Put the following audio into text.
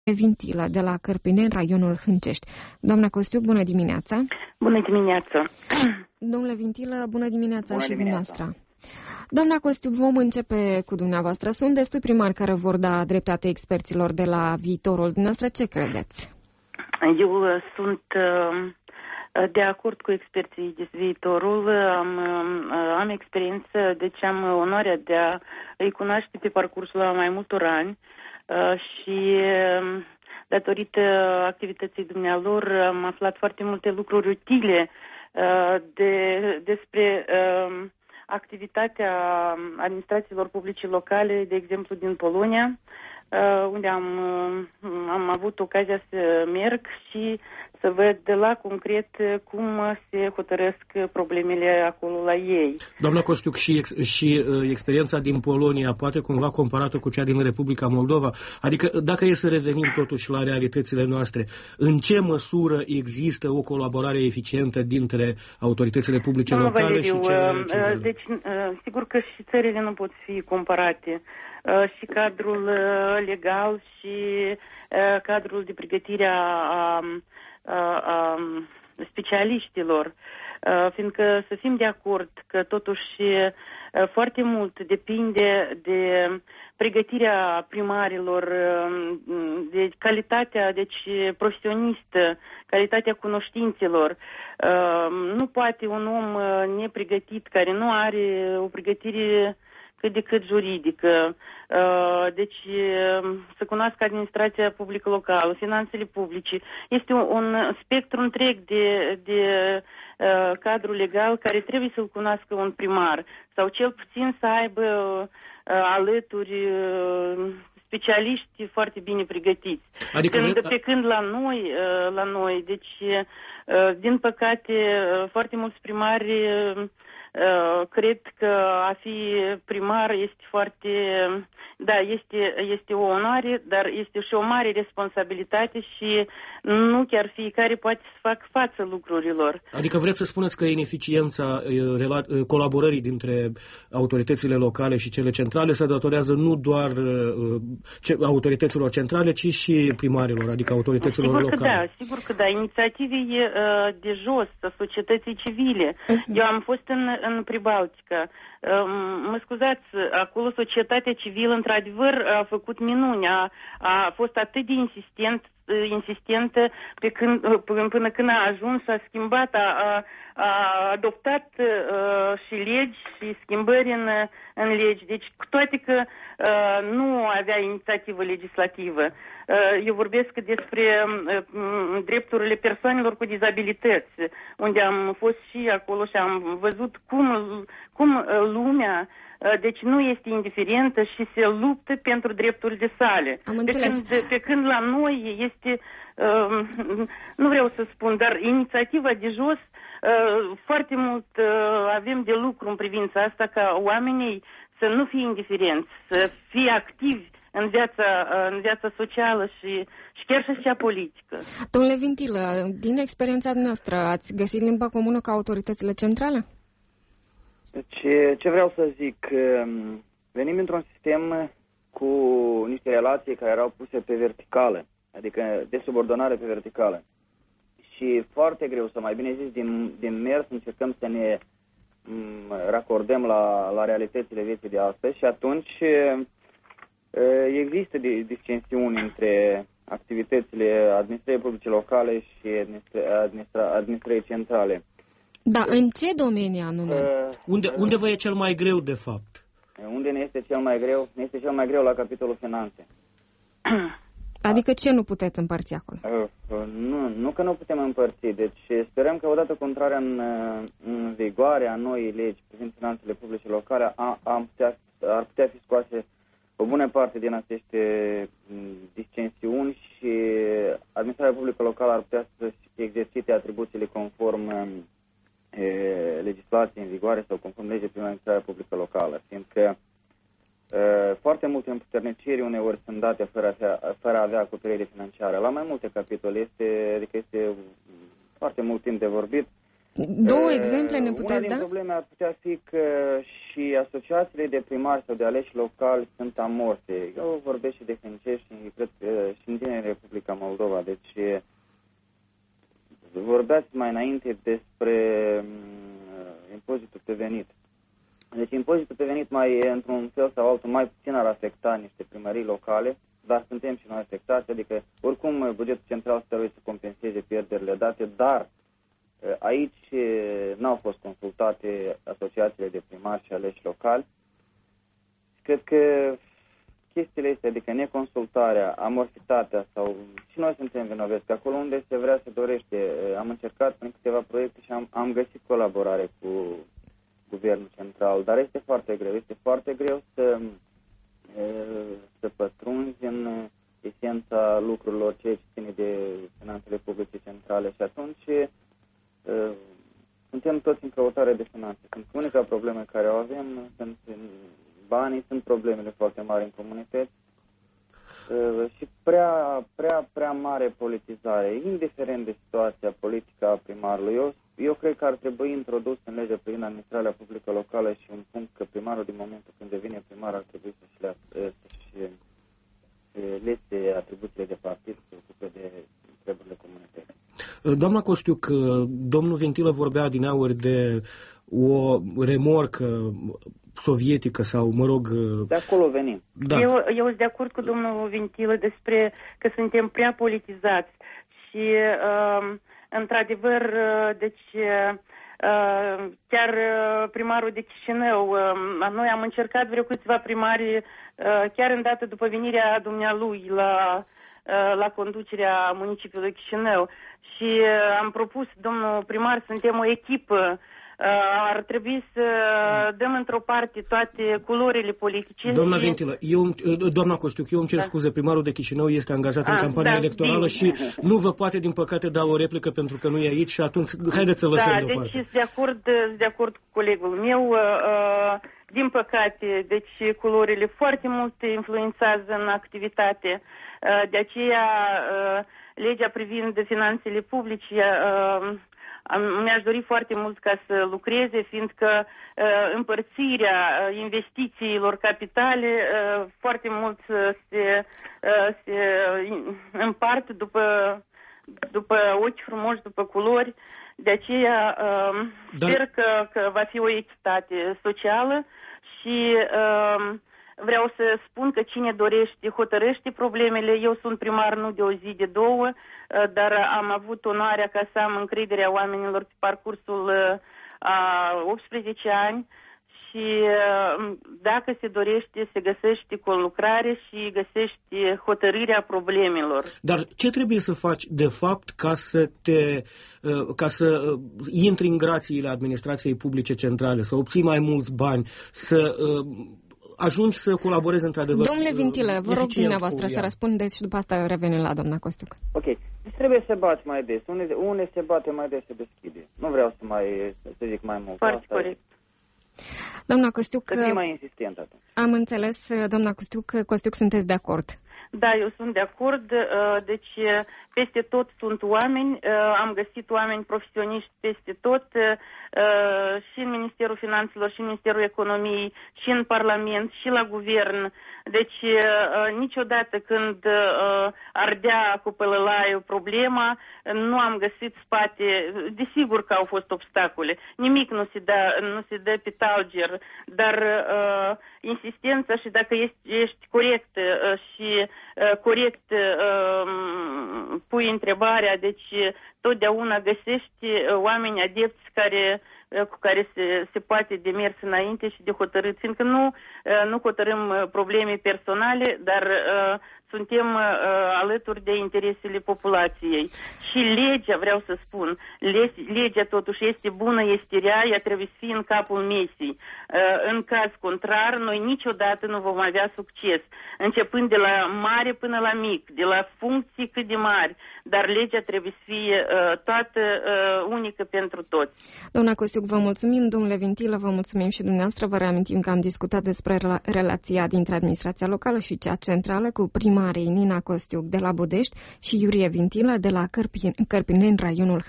Vintilă, de la Cârpineni, raionul Hâncești. Doamna Costiuc, bună dimineața! Bună dimineața! Domnule Vintilă, bună dimineața și dumneavoastră! Doamna Costiuc, vom începe cu dumneavoastră. Sunt destui primari care vor da dreptate experților de la viitorul dumneavoastră. Ce credeți? Eu sunt de acord cu experții de viitorul. Am experiență, deci am onoarea de a îi cunoaște pe parcursul la mai multor ani și datorită activității dumnealor am aflat foarte multe lucruri utile despre activitatea administrațiilor publice locale, de exemplu din Polonia, unde am avut ocazia să merg și să văd de la concret cum se hotărăsc problemele acolo la ei. Doamna Costiuc, și experiența din Polonia poate cumva comparată cu cea din Republica Moldova? Adică dacă e să revenim totuși la realitățile noastre, în ce măsură există o colaborare eficientă dintre autoritățile publice locale Valeriu, și cele centrale? Deci, sigur că și țările nu pot fi comparate. Și cadrul legal și cadrul de pregătire a specialiștilor, fiindcă să fim de acord că totuși foarte mult depinde de pregătirea primarilor, de calitatea, deci profesionistă, calitatea cunoștințelor. Nu poate un om nepregătit, care nu are o pregătire cât de cât juridică, deci să cunoască administrația publică locală, finanțele publice. Este un spectru întreg de cadru legal care trebuie să-l cunoască un primar sau cel puțin să aibă alături specialiști foarte bine pregătiți. Adică Pe când la noi, deci din păcate foarte mulți primari cred că a fi primar este foarte, da, este o onoare, dar este și o mare responsabilitate și nu chiar fiecare poate să facă față lucrurilor. Adică vreți să spuneți că ineficiența colaborării dintre autoritățile locale și cele centrale se datorează nu doar autorităților centrale, ci și primarilor, adică autorităților locale. Sigur că da. Inițiative de jos, a societății civile. Eu am fost în Pribaltica. Mă scuzați, acolo societatea civilă într-adevăr a făcut minuni, a fost atât de insistentă până când a ajuns, a schimbat, a adoptat și legi și schimbări în legi. Deci, cu toate că nu avea inițiativă legislativă. Eu vorbesc despre drepturile persoanelor cu dizabilități, unde am fost și acolo și am văzut cum lumea deci nu este indiferentă și se luptă pentru drepturile sale. Pe când la noi este, nu vreau să spun, dar inițiativa de jos, foarte mult avem de lucru în privința asta, ca oamenii să nu fie indiferenți, să fie activi în viața socială și chiar și cea politică. Domnule Vintilă, din experiența noastră, ați găsit limba comună cu autoritățile centrale? Ce vreau să zic, venim într-un sistem cu niște relații care erau puse pe verticală, adică de subordonare pe verticală. Și foarte greu, să mai bine zis, din mers încercăm să ne racordăm la realitățile vieții de astăzi și atunci există distințiuni între activitățile administrării publice locale și administrării centrale. Da, în ce domenii anume? Unde vă e cel mai greu, de fapt? Unde ne este cel mai greu? Ne este cel mai greu la capitolul finanțe. Adică ce nu puteți împărți acolo? Nu că nu putem împărți. Deci sperăm că odată cu intrarea în vigoare a noii legi privind finanțele publice locale ar putea fi scoase o bună parte din aceste discensiuni și administrația publică locală ar putea să exercite atribuțiile conform legislației în vigoare sau conform legii privind administrarea publică locală, fiindcă foarte multe împuterniciri uneori sunt date fără a avea acoperire financiară. La mai multe capitole este foarte mult timp de vorbit Două exemple ne puteți da? Una din probleme ar putea fi că și asociațiile de primari sau de aleși locali sunt amorse. Eu vorbesc și de Hâncești și cred că și din Republica Moldova. Deci vorbeați mai înainte despre impozitul pe venit. Deci impozitul pe venit mai, într-un fel sau altul, mai puțin ar afecta niște primării locale, dar suntem și noi afectați, adică oricum bugetul central trebuie să compenseze pierderile date, dar aici n-au fost consultate asociațiile de primari și aleși locali. Cred că chestiile astea, adică neconsultarea, amorfitatea sau și noi suntem vinovați, că acolo unde se vrea, se dorește. Am încercat prin câteva proiecte și am găsit colaborare cu guvernul central, dar este foarte greu. Este foarte greu să pătrunzi în esența lucrurilor, ceea ce ține de finanțele publice centrale și atunci suntem toți în căutare de finanțe. Sunt unica problemă care o avem, sunt banii, sunt problemele foarte mari în comunități și prea mare politizare, indiferent de situația politică a primarului. Eu cred că ar trebui introdus în legea privind administrarea publică locală și un punct că primarul, din momentul când devine primar, ar trebui să-și lese atribuțiile de partid, să se ocupe de treburile comunității. Doamna Costiuc, domnul Vintilă vorbea adineauri de o remorcă sovietică sau, mă rog... De acolo venim. Da. Eu sunt de acord cu domnul Vintilă despre că suntem prea politizați și, într-adevăr, deci... chiar primarul de Chișinău, noi am încercat vreo câțiva primari, chiar îndată după venirea dumnealui la conducerea municipiului Chișinău și am propus, domnul primar, suntem o echipă, ar trebui să dăm într-o parte toate culorile politice. Doamna Vintilă, doamna Costiuc, eu îmi cer scuze, primarul de Chișinău este angajat în campania electorală și nu vă poate, din păcate, da o replică pentru că nu e aici și atunci haideți să lăsăm deoparte. Deci sunt de acord cu colegul meu. Din păcate, deci culorile foarte mult influențează în activitate. De aceea, legea privind finanțele publice mi-aș dori foarte mult ca să lucreze, fiindcă împărțirea investițiilor capitale foarte mult se împart după ochi frumoși, după culori. De aceea sper că va fi o echitate socială și vreau să spun că cine dorește, hotărăște problemele. Eu sunt primar nu de o zi, de două, dar am avut onoarea ca să am încrederea oamenilor pe parcursul a 18 ani și dacă se dorește, se găsește conlucrare și găsește hotărârea problemelor. Dar ce trebuie să faci, de fapt, ca să intri în grațiile administrației publice centrale, să obții mai mulți bani, să ajungi să colaborezi într-adevăr? Domnule Vintilă, vă rog dumneavoastră să răspundeți și după asta revenim la doamna Costiuc. Ok. Deci trebuie să bați mai des. Unde se bate mai des se deschide. Nu vreau să zic mai mult. Foarte corect. Doamna Costiuc, să fii mai insistent atunci. Am înțeles, doamna Costiuc, sunteți de acord? Da, eu sunt de acord. Deci, peste tot sunt oameni. Am găsit oameni profesioniști peste tot, și în Ministerul Finanțelor, și în Ministerul Economiei, și în Parlament, și la Guvern. Deci, niciodată când ardea cu pălălaiul problema, nu am găsit spate. Desigur că au fost obstacole. Nimic nu se dă pe talger, dar insistența și dacă ești corect și corect pui întrebarea, deci totdeauna găsești oameni adepți cu care se poate de mers înainte și de hotărât, fiindcă nu hotărâm probleme personale, dar suntem alături de interesele populației. Și legea, vreau să spun, legea totuși este bună, este rea, ea trebuie să fie în capul mesei. În caz contrar, noi niciodată nu vom avea succes, începând de la mare până la mic, de la funcții cât de mari, dar legea trebuie să fie toată unică pentru toți. Doamna Costiuc, vă mulțumim, domnule Vintilă, vă mulțumim și dumneavoastră. Vă reamintim că am discutat despre relația dintre administrația locală și cea centrală cu primarii Nina Costiuc de la Budești și Iurie Vintilă de la Cărpineni, raionul